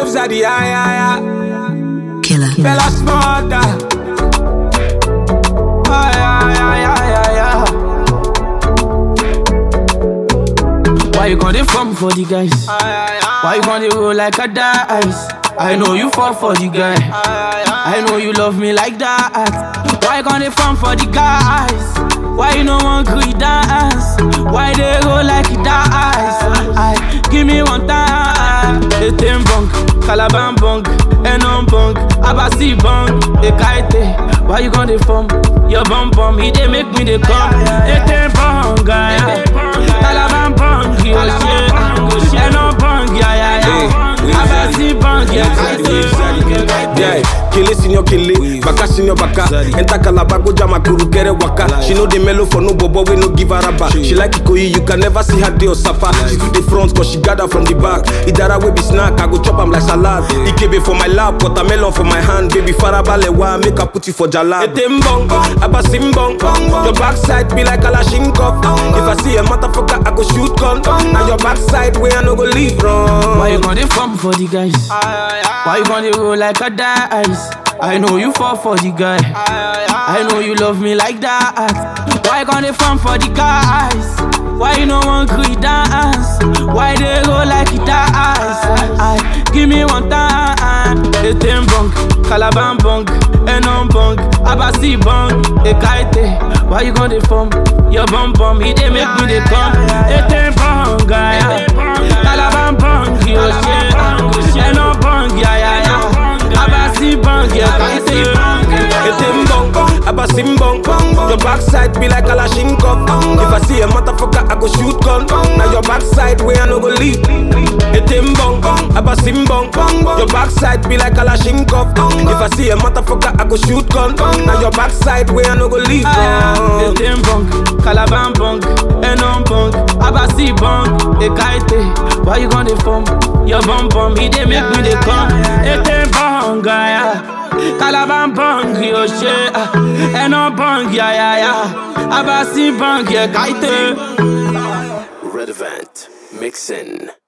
love Zaddy, yeah. Killer. Bella Smarter. Yeah. Why you gonna farm for the guys? Why you gonna roll like a dice? I know you fall for the guy. I know you love me like that. Why you gonna farm for the guys? Why you no one could dance? Why they go like it dice? Give me one time. Etem bunk, Calaban bunk, Enon bunk, Abasi bunk, Ekaite. Why you gonna farm? Your bum bum, he they make me they come. Etem bunk, Calaban bunk, Enon bunk, Abasi bunk, yeah, Kili senior Kili, Baka senior Baka. Enta Calabago jama kuru kere waka. She know the mellow for no bobo, we no give her a back. She like Ikoyi, you can never see her day or suffer. She do the front cause she gather from the back. Idara we be snack, I go chop am like salad. Ikebe for my lap, watermelon for my hand. Baby farabalewa, make her put it for jalab. Etembong, abasimbong. Your backside be like Kalashnikov. If I see a motherfucker, I go shoot gun. Now your backside where I no go leave wrong. Why you gonna farm for the guys? Why you gonna roll like a dice? I know you fall for the guy. I know you love me like that. Why you gonna farm for the guys? Why you no one could dance? Why they go like it dice? Give me one time. Etem bunk, Calaban bunk, Enon bunk, Abasi bunk, Ekaite. Why you gonna farm? Your bum bum, he they make me they come. Etem bunk, Calaban bunk, Enon bunk, Abasi bunk, Etembong, your backside be like Kalashnikov. If I see a motherfucker, I go shoot gun. Now your backside where I no go leave. Etembong, abasimbong, your backside be like Kalashnikov. If I see a motherfucker, I go shoot gun. Now your backside where I no go leave. Etembong, Calaban bunk, Enon bunk, Abasi bunk, Ekaite. Why you gonna farm? Your bum bum, he they make me they come. Etembong, Calaban bunk, yo shit, Enon bunk, Abasi bunk, Ekaite. Redvant mixing.